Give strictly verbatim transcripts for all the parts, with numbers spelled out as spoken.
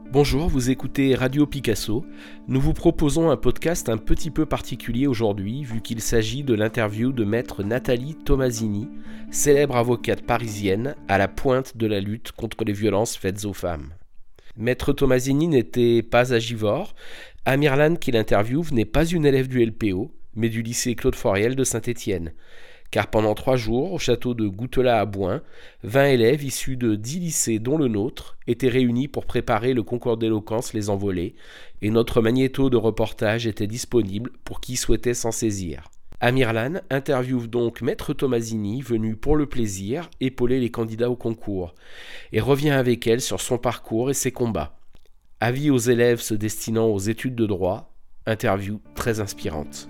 Bonjour, vous écoutez Radio Picasso. Nous vous proposons un podcast un petit peu particulier aujourd'hui, vu qu'il s'agit de l'interview de maître Nathalie Tomasini, célèbre avocate parisienne à la pointe de la lutte contre les violences faites aux femmes. Maître Tomasini n'était pas à Givors. Amirlan, qui l'interviewe, n'est pas une élève du L P O, mais du lycée Claude Foriel de Saint-Étienne. Car pendant trois jours, au château de Goutelat à Bouin, vingt élèves issus de dix lycées, dont le nôtre, étaient réunis pour préparer le concours d'éloquence Les Envolées, et notre magnéto de reportage était disponible pour qui souhaitait s'en saisir. Amirlan interviewe donc maître Tomasini, venu pour le plaisir épauler les candidats au concours, et revient avec elle sur son parcours et ses combats. Avis aux élèves se destinant aux études de droit, interview très inspirante.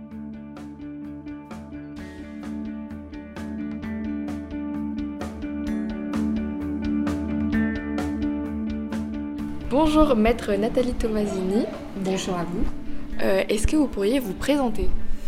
Bonjour maître Nathalie Tomasini. Bonjour à vous. Euh, est-ce que vous pourriez vous présenter ?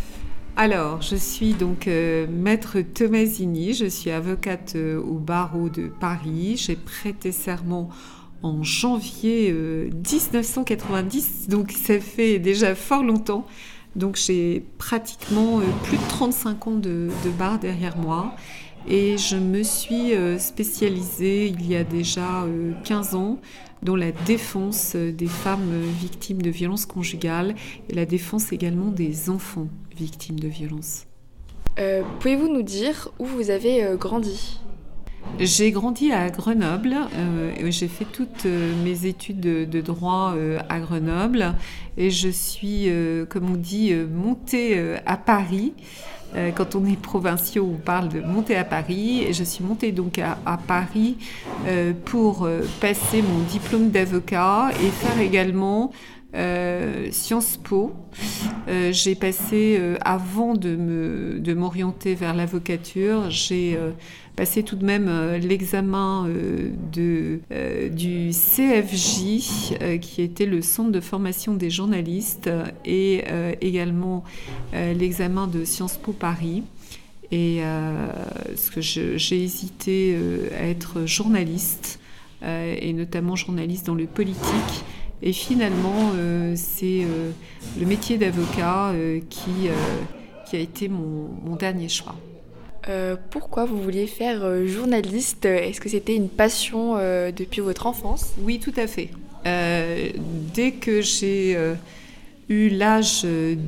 Alors, je suis donc euh, maître Tomasini, je suis avocate euh, au barreau de Paris. J'ai prêté serment en janvier euh, dix-neuf cent quatre-vingt-dix, donc ça fait déjà fort longtemps. Donc j'ai pratiquement euh, plus de trente-cinq ans de, de barre derrière moi. Et je me suis euh, spécialisée il y a déjà euh, quinze ans dans la défense des femmes victimes de violences conjugales et la défense également des enfants victimes de violences. Euh, pouvez-vous nous dire où vous avez euh, grandi ? J'ai grandi à Grenoble, euh, j'ai fait toutes euh, mes études de, de droit euh, à Grenoble et je suis, euh, comme on dit, euh, montée euh, à Paris. Euh, quand on est provinciaux, on parle de monter à Paris et je suis montée donc à, à Paris euh, pour euh, passer mon diplôme d'avocat et faire également Euh, Sciences Po. Euh, j'ai passé, euh, avant de, me, de m'orienter vers l'avocature, j'ai euh, passé tout de même euh, l'examen euh, de, euh, du C F J, euh, qui était le Centre de formation des journalistes, et euh, également euh, l'examen de Sciences Po Paris. Et euh, parce que je, j'ai hésité euh, à être journaliste, euh, et notamment journaliste dans le politique. Et finalement, euh, c'est euh, le métier d'avocat euh, qui, euh, qui a été mon, mon dernier choix. Euh, pourquoi vous vouliez faire euh, journaliste ? Est-ce que c'était une passion euh, depuis votre enfance ? Oui, tout à fait. Euh, dès que j'ai euh, eu l'âge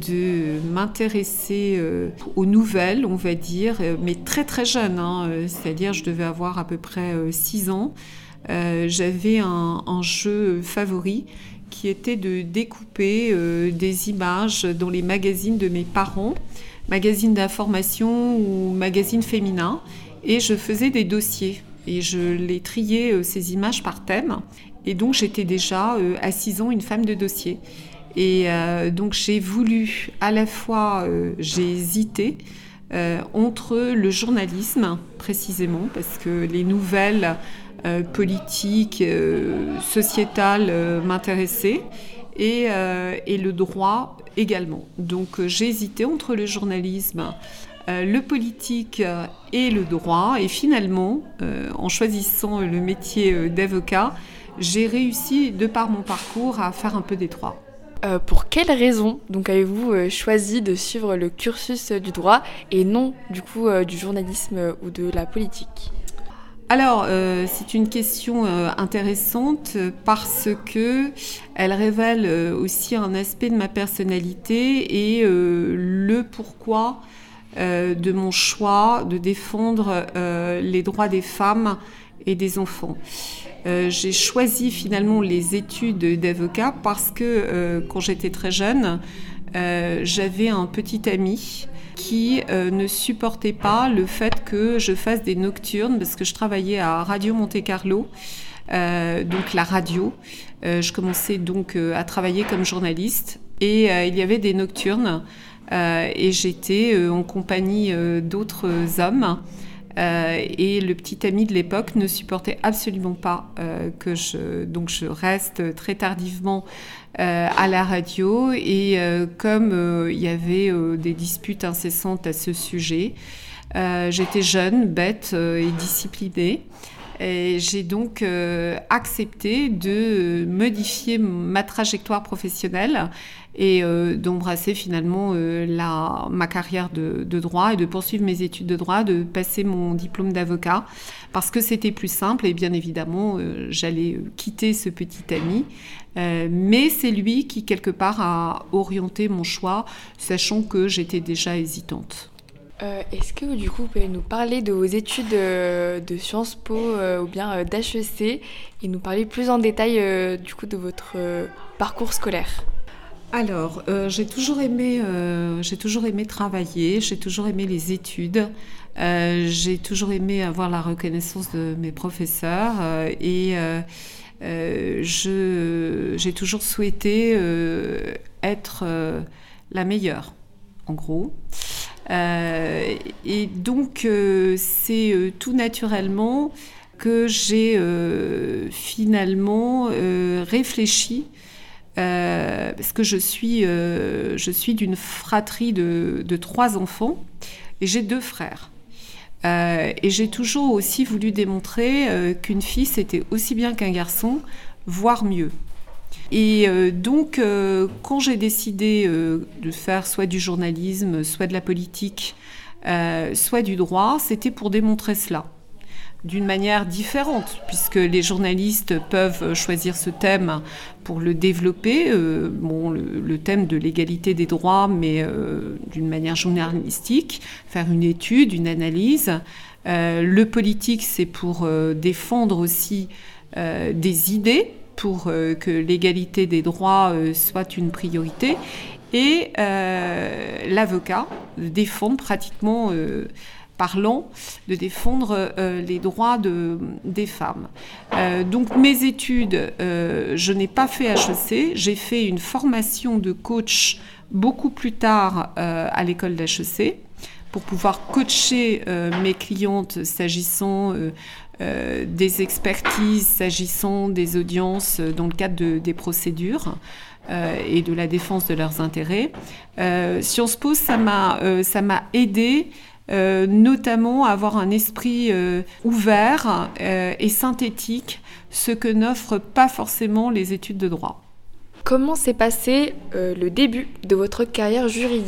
de m'intéresser euh, aux nouvelles, on va dire, mais très très jeune, hein, c'est-à-dire je devais avoir à peu près six ans, Euh, j'avais un, un jeu favori qui était de découper euh, des images dans les magazines de mes parents, magazines d'information ou magazines féminins, et je faisais des dossiers et je les triais, euh, ces images par thème, et donc j'étais déjà euh, à six ans une femme de dossier. Et euh, donc j'ai voulu, à la fois euh, j'ai hésité euh, entre le journalisme précisément, parce que les nouvelles Euh, politique, euh, sociétale euh, m'intéressait et, euh, et le droit également. Donc euh, j'ai hésité entre le journalisme, euh, le politique euh, et le droit, et finalement, euh, en choisissant le métier euh, d'avocat, j'ai réussi, de par mon parcours, à faire un peu des trois. Euh, pour quelles raisons donc avez-vous euh, choisi de suivre le cursus euh, du droit et non du coup euh, du journalisme euh, ou de la politique ? Alors, euh, c'est une question euh, intéressante parce que elle révèle euh, aussi un aspect de ma personnalité et euh, le pourquoi euh, de mon choix de défendre euh, les droits des femmes et des enfants. Euh, j'ai choisi finalement les études d'avocat parce que euh, quand j'étais très jeune, euh, j'avais un petit ami qui euh, ne supportait pas le fait que je fasse des nocturnes, parce que je travaillais à Radio Monte Carlo, euh, donc la radio. Euh, je commençais donc euh, à travailler comme journaliste et euh, il y avait des nocturnes euh, et j'étais euh, en compagnie euh, d'autres hommes. Euh, et le petit ami de l'époque ne supportait absolument pas euh, que je, donc je reste très tardivement euh, à la radio. Et euh, comme euh, il y avait euh, des disputes incessantes à ce sujet, euh, j'étais jeune, bête euh, et disciplinée. Et j'ai donc euh, accepté de modifier ma trajectoire professionnelle et euh, d'embrasser finalement euh, la, ma carrière de, de droit et de poursuivre mes études de droit, de passer mon diplôme d'avocat parce que c'était plus simple et bien évidemment euh, j'allais quitter ce petit ami. Euh, mais c'est lui qui quelque part a orienté mon choix, sachant que j'étais déjà hésitante. Euh, est-ce que du coup vous pouvez nous parler de vos études euh, de Sciences Po euh, ou bien euh, d'H E C et nous parler plus en détail euh, du coup de votre euh, parcours scolaire? Alors, euh, j'ai toujours aimé, euh, j'ai toujours aimé travailler, j'ai toujours aimé les études, euh, j'ai toujours aimé avoir la reconnaissance de mes professeurs euh, et euh, euh, je, j'ai toujours souhaité euh, être euh, la meilleure, en gros. Euh, et donc, euh, c'est euh, tout naturellement que j'ai euh, finalement euh, réfléchi, euh, parce que je suis, euh, je suis d'une fratrie de, de trois enfants et j'ai deux frères. Euh, et j'ai toujours aussi voulu démontrer euh, qu'une fille, c'était aussi bien qu'un garçon, voire mieux. Et euh, donc, euh, quand j'ai décidé euh, de faire soit du journalisme, soit de la politique, euh, soit du droit, c'était pour démontrer cela, d'une manière différente, puisque les journalistes peuvent choisir ce thème pour le développer, euh, bon, le, le thème de l'égalité des droits, mais euh, d'une manière journalistique, faire une étude, une analyse. Euh, le politique, c'est pour euh, défendre aussi euh, des idées, pour euh, que l'égalité des droits euh, soit une priorité, et euh, l'avocat de défendre pratiquement, euh, parlant, de défendre euh, les droits de, des femmes. Euh, donc mes études, euh, je n'ai pas fait H E C, j'ai fait une formation de coach beaucoup plus tard euh, à l'école d'H E C, pour pouvoir coacher euh, mes clientes s'agissant euh, euh, des expertises, s'agissant des audiences euh, dans le cadre de, des procédures euh, et de la défense de leurs intérêts. Euh, Sciences Po, ça m'a, euh, ça m'a aidé euh, notamment à avoir un esprit euh, ouvert euh, et synthétique, ce que n'offrent pas forcément les études de droit. Comment s'est passé euh, le début de votre carrière juridique ?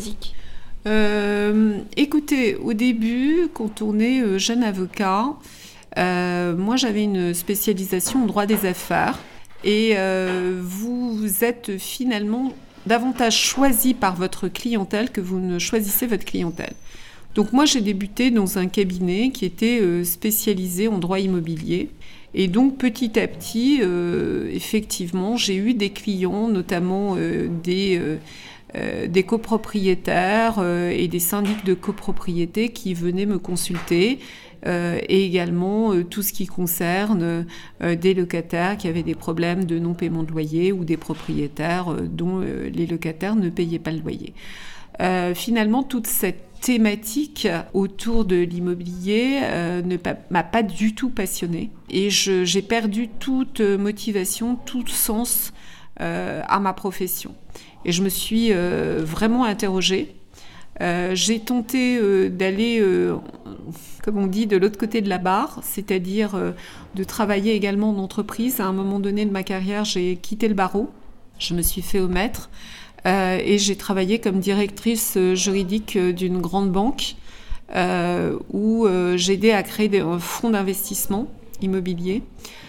Euh, écoutez, au début, quand on est euh, jeune avocat, euh, moi j'avais une spécialisation en droit des affaires et euh, vous êtes finalement davantage choisi par votre clientèle que vous ne choisissez votre clientèle. Donc moi j'ai débuté dans un cabinet qui était euh, spécialisé en droit immobilier. Et donc petit à petit, euh, effectivement, j'ai eu des clients, notamment euh, des... Euh, Euh, des copropriétaires euh, et des syndics de copropriété qui venaient me consulter euh, et également euh, tout ce qui concerne euh, des locataires qui avaient des problèmes de non-paiement de loyer ou des propriétaires euh, dont euh, les locataires ne payaient pas le loyer. Euh, finalement, toute cette thématique autour de l'immobilier euh, ne pa- m'a pas du tout passionnée et je, j'ai perdu toute motivation, tout sens euh, à ma profession. Et je me suis euh, vraiment interrogée. Euh, j'ai tenté euh, d'aller, euh, comme on dit, de l'autre côté de la barre, c'est-à-dire euh, de travailler également en entreprise. À un moment donné de ma carrière, j'ai quitté le barreau. Je me suis fait au maître euh, et j'ai travaillé comme directrice juridique d'une grande banque euh, où euh, j'aidais à créer des fonds d'investissement immobilier.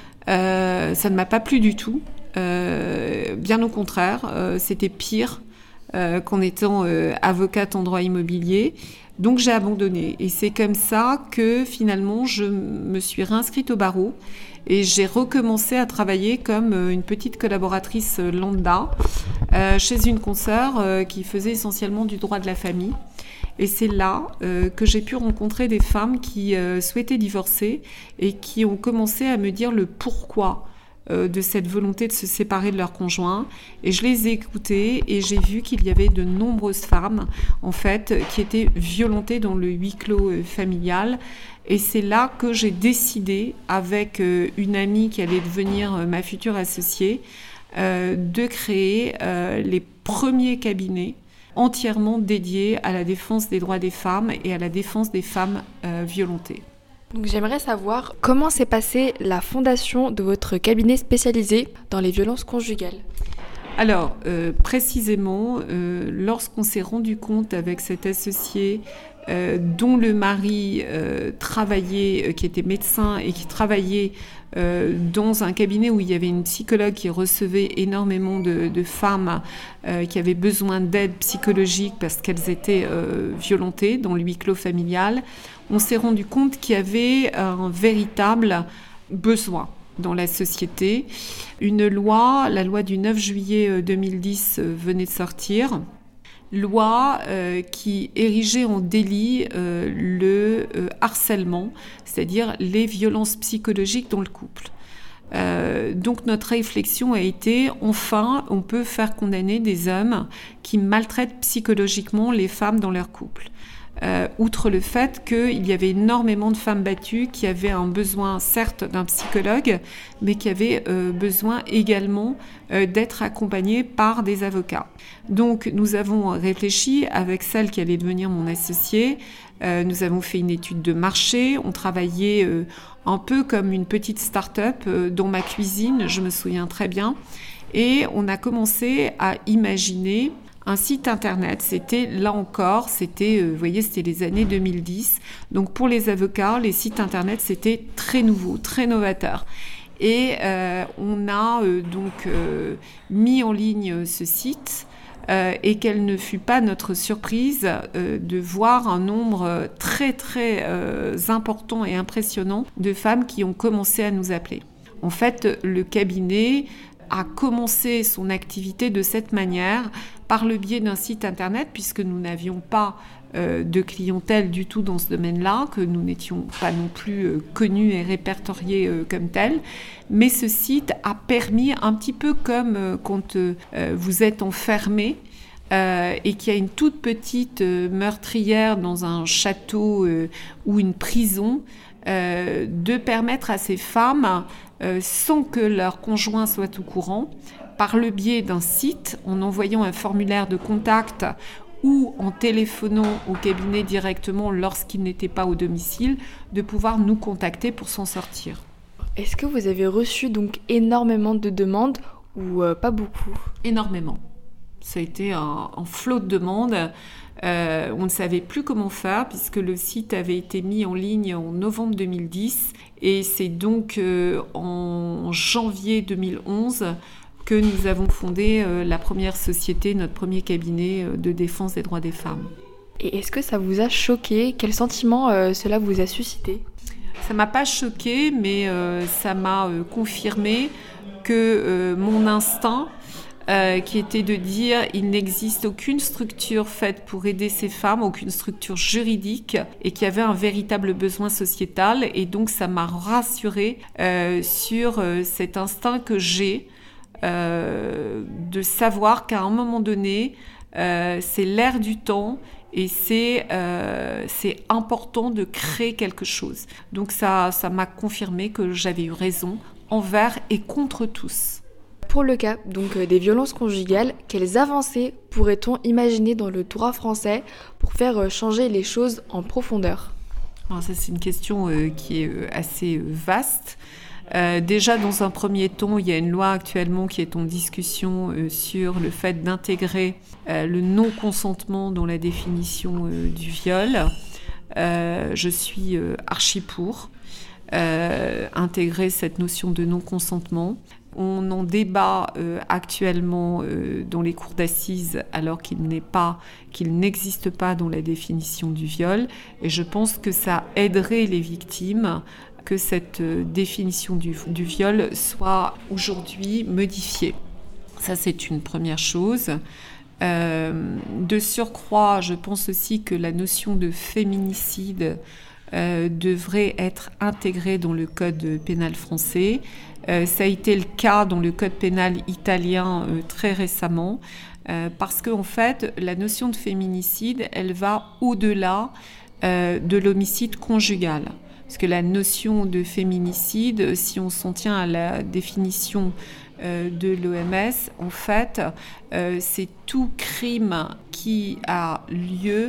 Euh, ça ne m'a pas plu du tout. Euh, bien au contraire, euh, c'était pire euh, qu'en étant euh, avocate en droit immobilier. Donc j'ai abandonné. Et c'est comme ça que finalement je me suis réinscrite au barreau et j'ai recommencé à travailler comme euh, une petite collaboratrice euh, lambda euh, chez une consoeur euh, qui faisait essentiellement du droit de la famille. Et c'est là euh, que j'ai pu rencontrer des femmes qui euh, souhaitaient divorcer et qui ont commencé à me dire le pourquoi de cette volonté de se séparer de leur conjoint. Et je les ai écoutées et j'ai vu qu'il y avait de nombreuses femmes, en fait, qui étaient violentées dans le huis clos familial. Et c'est là que j'ai décidé, avec une amie qui allait devenir ma future associée, euh, de créer euh, les premiers cabinets entièrement dédiés à la défense des droits des femmes et à la défense des femmes euh, violentées. Donc j'aimerais savoir comment s'est passée la fondation de votre cabinet spécialisé dans les violences conjugales. Alors, euh, précisément, euh, lorsqu'on s'est rendu compte avec cet associé euh, dont le mari euh, travaillait, euh, qui était médecin et qui travaillait euh, dans un cabinet où il y avait une psychologue qui recevait énormément de, de femmes euh, qui avaient besoin d'aide psychologique parce qu'elles étaient euh, violentées dans le huis clos familial, on s'est rendu compte qu'il y avait un véritable besoin dans la société. Une loi, la loi du neuf juillet deux mille dix euh, venait de sortir, loi euh, qui érigeait en délit euh, le euh, harcèlement, c'est-à-dire les violences psychologiques dans le couple. Euh, donc notre réflexion a été, enfin, on peut faire condamner des hommes qui maltraitent psychologiquement les femmes dans leur couple. Euh, outre le fait qu'il y avait énormément de femmes battues qui avaient un besoin, certes, d'un psychologue, mais qui avaient euh, besoin également euh, d'être accompagnées par des avocats. Donc, nous avons réfléchi avec celle qui allait devenir mon associée. Euh, nous avons fait une étude de marché. On travaillait euh, un peu comme une petite start-up euh, dans ma cuisine, je me souviens très bien. Et on a commencé à imaginer un site internet. C'était, là encore, c'était, euh, vous voyez, c'était les années deux mille dix. Donc, pour les avocats, les sites internet, c'était très nouveau, très novateur. Et euh, on a euh, donc euh, mis en ligne ce site euh, et quelle ne fut pas notre surprise euh, de voir un nombre très, très euh, important et impressionnant de femmes qui ont commencé à nous appeler. En fait, le cabinet a commencé son activité de cette manière, par le biais d'un site internet, puisque nous n'avions pas euh, de clientèle du tout dans ce domaine-là, que nous n'étions pas non plus euh, connus et répertoriés euh, comme tels. Mais ce site a permis, un petit peu comme euh, quand euh, vous êtes enfermé, Euh, et qu'il y a une toute petite euh, meurtrière dans un château euh, ou une prison, euh, de permettre à ces femmes, euh, sans que leur conjoint soit au courant, par le biais d'un site, en envoyant un formulaire de contact ou en téléphonant au cabinet directement lorsqu'ils n'étaient pas au domicile, de pouvoir nous contacter pour s'en sortir. Est-ce que vous avez reçu donc énormément de demandes ou euh, pas beaucoup ? Énormément. Ça a été un, un flot de demandes. Euh, on ne savait plus comment faire puisque le site avait été mis en ligne en novembre deux mille dix et c'est donc euh, en janvier deux mille onze que nous avons fondé euh, la première société, notre premier cabinet euh, de défense des droits des femmes. Et est-ce que ça vous a choqué ? Quel sentiment euh, cela vous a suscité ? Ça ne m'a pas choqué, mais euh, ça m'a euh, confirmé que euh, mon instinct, Euh, qui était de dire il n'existe aucune structure faite pour aider ces femmes, aucune structure juridique, et qu'il y avait un véritable besoin sociétal. Et donc ça m'a rassurée euh, sur euh, cet instinct que j'ai euh, de savoir qu'à un moment donné, euh, c'est l'ère du temps et c'est, euh, c'est important de créer quelque chose. Donc ça, ça m'a confirmé que j'avais eu raison envers et contre tous. Pour le cas donc euh, des violences conjugales, quelles avancées pourrait-on imaginer dans le droit français pour faire euh, changer les choses en profondeur ? Alors ça, c'est une question euh, qui est euh, assez euh, vaste. Euh, déjà, dans un premier temps, il y a une loi actuellement qui est en discussion euh, sur le fait d'intégrer euh, le non-consentement dans la définition euh, du viol. Euh, je suis euh, archi pour euh, intégrer cette notion de non-consentement. On en débat euh, actuellement euh, dans les cours d'assises alors qu'il n'est pas, qu'il n'existe pas dans la définition du viol. Et je pense que ça aiderait les victimes que cette euh, définition du, du viol soit aujourd'hui modifiée. Ça, c'est une première chose. Euh, de surcroît, je pense aussi que la notion de féminicide euh, devrait être intégrée dans le code pénal français. Euh, ça a été le cas dans le code pénal italien euh, très récemment, euh, parce qu'en fait, la notion de féminicide, elle va au-delà euh, de l'homicide conjugal. Parce que la notion de féminicide, si on s'en tient à la définition euh, de l'O M S, en fait, euh, c'est tout crime qui a lieu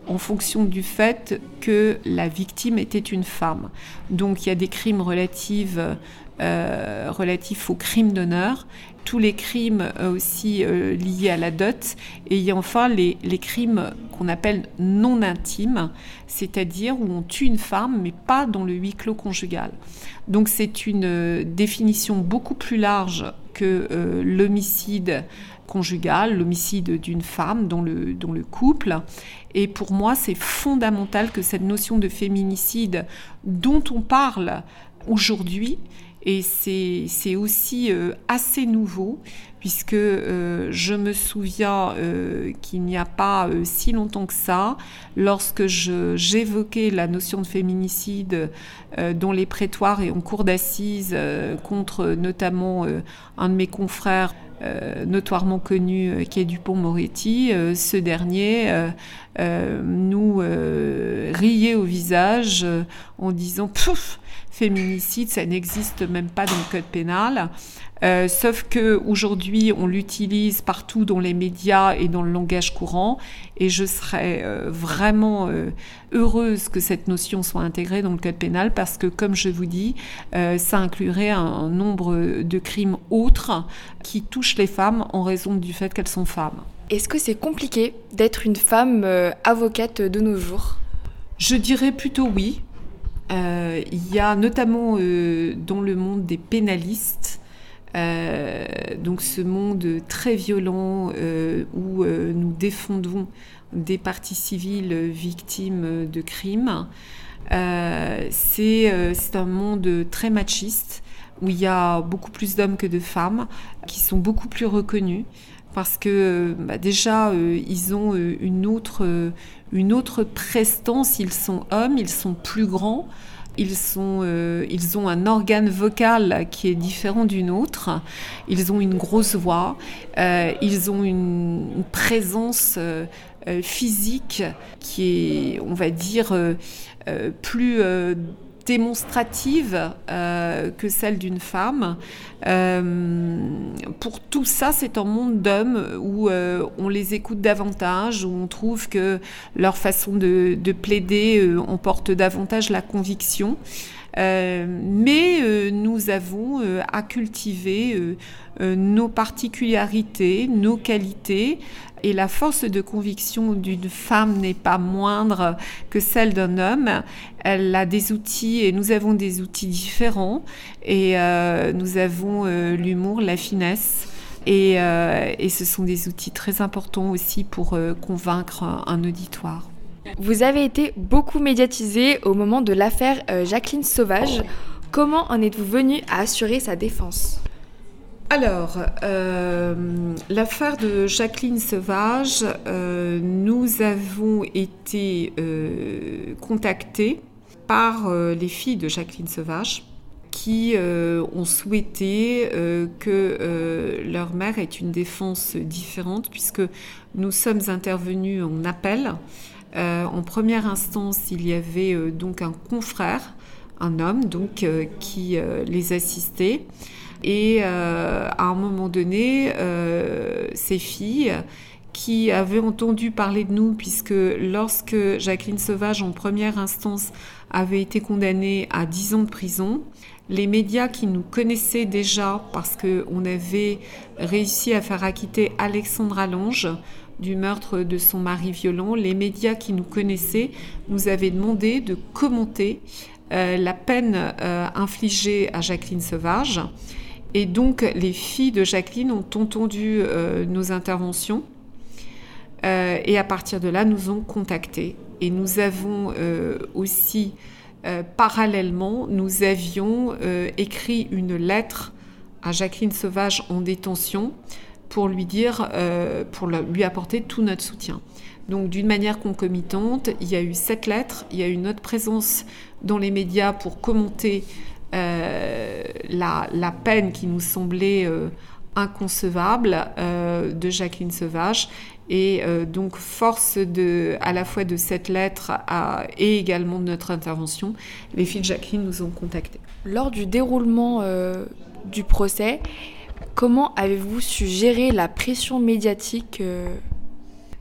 en fonction du fait que la victime était une femme. Donc il y a des crimes relatifs, euh, relatifs aux crimes d'honneur, tous les crimes aussi euh, liés à la dot, et il y a enfin les, les crimes qu'on appelle non intimes, c'est-à-dire où on tue une femme mais pas dans le huis clos conjugal. Donc c'est une euh, définition beaucoup plus large que euh, l'homicide conjugal, l'homicide d'une femme dans le, dans le couple. Et pour moi, c'est fondamental que cette notion de féminicide dont on parle aujourd'hui, et c'est, c'est aussi euh, assez nouveau, puisque euh, je me souviens euh, qu'il n'y a pas euh, si longtemps que ça, lorsque je, j'évoquais la notion de féminicide euh, dans les prétoires et en cour d'assises euh, contre notamment euh, un de mes confrères euh, notoirement connu euh, qui est Dupond-Moretti, euh, ce dernier euh, euh, nous euh, riait au visage euh, en disant « Pouf !» féminicide, ça n'existe même pas dans le code pénal. Euh, sauf qu'aujourd'hui, on l'utilise partout dans les médias et dans le langage courant. Et je serais euh, vraiment euh, heureuse que cette notion soit intégrée dans le code pénal parce que, comme je vous dis, euh, ça inclurait un, un nombre de crimes autres qui touchent les femmes en raison du fait qu'elles sont femmes. Est-ce que c'est compliqué d'être une femme euh, avocate de nos jours ? Je dirais plutôt oui. Euh, il y a notamment euh, dans le monde des pénalistes, euh, donc ce monde très violent euh, où euh, nous défendons des parties civiles victimes de crimes. Euh, c'est, euh, c'est un monde très machiste où il y a beaucoup plus d'hommes que de femmes qui sont beaucoup plus reconnus. Parce que bah déjà, euh, ils ont euh, une, autre, euh, une autre prestance. Ils sont hommes, ils sont plus grands, ils, sont, euh, ils ont un organe vocal qui est différent d'une autre, ils ont une grosse voix, euh, ils ont une, une présence euh, euh, physique qui est, on va dire, euh, euh, plus... Euh, démonstrative euh, que celle d'une femme. Euh, pour tout ça, c'est un monde d'hommes où euh, on les écoute davantage, où on trouve que leur façon de, de plaider euh, emporte davantage la conviction. Euh, mais euh, nous avons euh, à cultiver euh, euh, nos particularités, nos qualités, et la force de conviction d'une femme n'est pas moindre que celle d'un homme. Elle a des outils et nous avons des outils différents, et euh, nous avons euh, l'humour, la finesse, et, euh, et ce sont des outils très importants aussi pour euh, convaincre un, un auditoire. Vous avez été beaucoup médiatisée au moment de l'affaire euh, Jacqueline Sauvage. Comment en êtes-vous venue à assurer sa défense ? Alors, euh, l'affaire de Jacqueline Sauvage, euh, nous avons été euh, contactés par euh, les filles de Jacqueline Sauvage qui euh, ont souhaité euh, que euh, leur mère ait une défense différente puisque nous sommes intervenus en appel. Euh, en première instance, il y avait euh, donc un confrère, un homme donc, euh, qui euh, les assistait. Et euh, à un moment donné, euh, ces filles qui avaient entendu parler de nous, puisque lorsque Jacqueline Sauvage, en première instance, avait été condamnée à dix ans de prison, les médias qui nous connaissaient déjà, parce qu'on avait réussi à faire acquitter Alexandra Lange du meurtre de son mari violent, les médias qui nous connaissaient nous avaient demandé de commenter euh, la peine euh, infligée à Jacqueline Sauvage. Et donc, les filles de Jacqueline ont entendu euh, nos interventions euh, et à partir de là, nous ont contactés. Et nous avons euh, aussi, euh, parallèlement, nous avions euh, écrit une lettre à Jacqueline Sauvage en détention pour lui dire, euh, pour lui apporter tout notre soutien. Donc, d'une manière concomitante, il y a eu cette lettre, il y a eu notre présence dans les médias pour commenter Euh, la, la peine qui nous semblait euh, inconcevable euh, de Jacqueline Sauvage. Et euh, donc, force de, à la fois de cette lettre à, et également de notre intervention, les filles de Jacqueline nous ont contactés. Lors du déroulement euh, du procès, comment avez-vous su gérer la pression médiatique euh...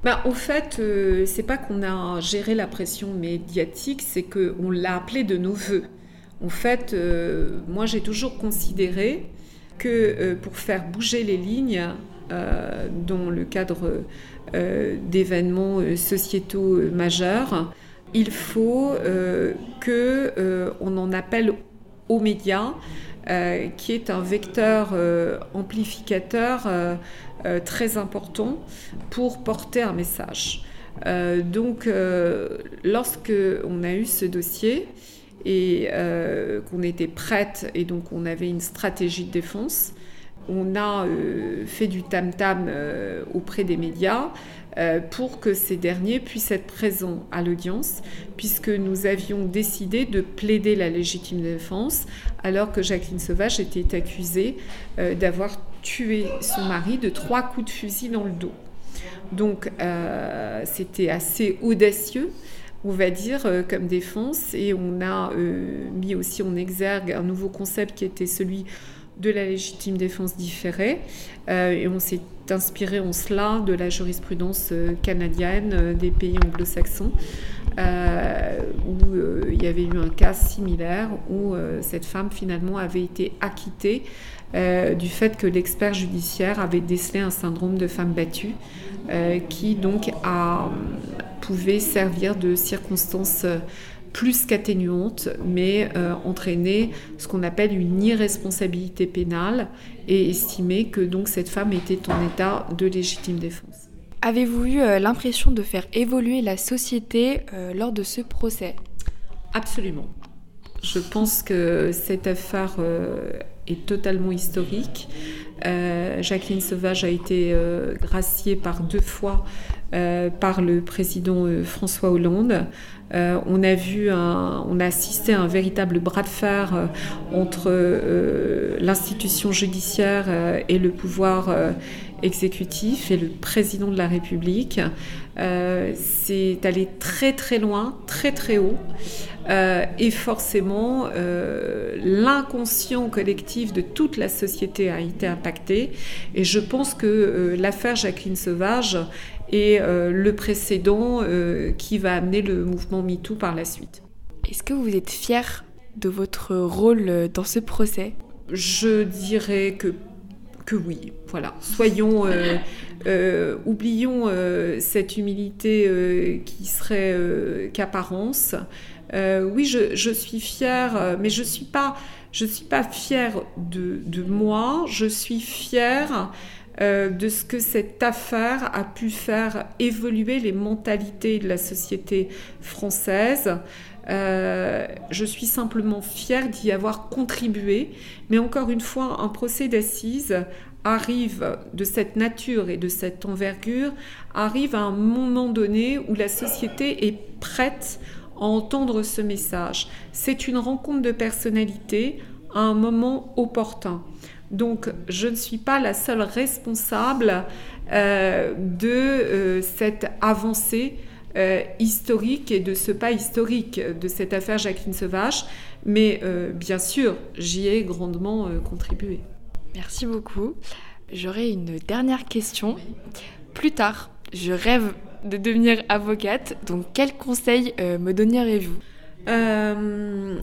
Ben, au fait, euh, c'est pas qu'on a géré la pression médiatique, c'est qu'on l'a appelée de nos voeux. En fait, euh, moi j'ai toujours considéré que euh, pour faire bouger les lignes euh, dans le cadre euh, d'événements euh, sociétaux euh, majeurs, il faut euh, qu'on euh, en appelle aux médias, euh, qui est un vecteur euh, amplificateur euh, euh, très important pour porter un message. Euh, donc, euh, lorsque on a eu ce dossier et euh, qu'on était prête et donc on avait une stratégie de défense, on a euh, fait du tam-tam euh, auprès des médias euh, pour que ces derniers puissent être présents à l'audience, puisque nous avions décidé de plaider la légitime défense, alors que Jacqueline Sauvage était accusée euh, d'avoir tué son mari de trois coups de fusil dans le dos. Donc euh, c'était assez audacieux, on va dire, euh, comme défense, et on a euh, mis aussi en exergue un nouveau concept qui était celui de la légitime défense différée, euh, et on s'est inspiré en cela de la jurisprudence euh, canadienne euh, des pays anglo-saxons, euh, où euh, il y avait eu un cas similaire où euh, cette femme finalement avait été acquittée euh, du fait que l'expert judiciaire avait décelé un syndrome de femme battue, euh, qui donc a, pouvait servir de circonstance euh, plus qu'atténuante, mais euh, entraîner ce qu'on appelle une irresponsabilité pénale et estimer que donc cette femme était en état de légitime défense. Avez-vous eu euh, l'impression de faire évoluer la société euh, lors de ce procès ? Absolument. Je pense que cette affaire euh, est totalement historique. Euh, Jacqueline Sauvage a été euh, graciée par deux fois euh, par le président euh, François Hollande. Euh, on a vu, un, on a assisté à un véritable bras de fer euh, entre euh, l'institution judiciaire euh, et le pouvoir euh, exécutif et le président de la République. Euh, c'est allé très très loin, très très haut. Euh, et forcément, euh, l'inconscient collectif de toute la société a été impacté. Et je pense que euh, l'affaire Jacqueline Sauvage est euh, le précédent euh, qui va amener le mouvement MeToo par la suite. Est-ce que vous êtes fière de votre rôle dans ce procès ? Je dirais que que oui, voilà. Soyons, euh, euh, oublions euh, cette humilité euh, qui serait euh, qu'apparence. Euh, oui, je, je suis fière, mais je suis pas, je suis pas fière de, de moi. Je suis fière euh, de ce que cette affaire a pu faire évoluer les mentalités de la société française. Euh, je suis simplement fière d'y avoir contribué, mais encore une fois, un procès d'assises arrive de cette nature et de cette envergure, arrive à un moment donné où la société est prête à entendre ce message. C'est une rencontre de personnalités à un moment opportun. Donc, je ne suis pas la seule responsable euh, de euh, cette avancée Euh, historique et de ce pas historique de cette affaire Jacqueline Sauvage, mais euh, bien sûr, j'y ai grandement euh, contribué. Merci beaucoup. J'aurais une dernière question. Plus tard, je rêve de devenir avocate, donc quel conseil euh, me donneriez-vous ? Euh,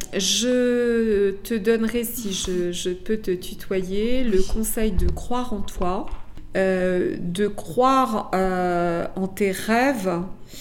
je te donnerai, si je, je peux te tutoyer, le conseil de croire en toi, euh, de croire euh, en tes rêves,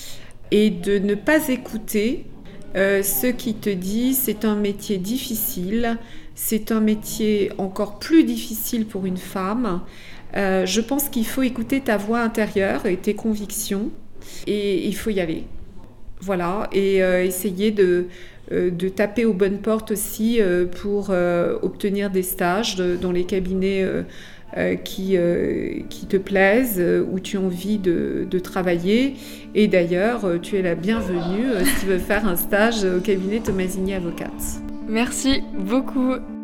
et de ne pas écouter euh, ceux qui te disent c'est un métier difficile, c'est un métier encore plus difficile pour une femme. Euh, je pense qu'il faut écouter ta voix intérieure et tes convictions, et il faut y aller. Voilà, et euh, essayer de, euh, de taper aux bonnes portes aussi euh, pour euh, obtenir des stages de, dans les cabinets euh, Euh, qui, euh, qui te plaisent, euh, où tu as envie de, de travailler. Et d'ailleurs, euh, tu es la bienvenue euh, si tu veux faire un stage au cabinet Tomasini Avocate. Merci beaucoup.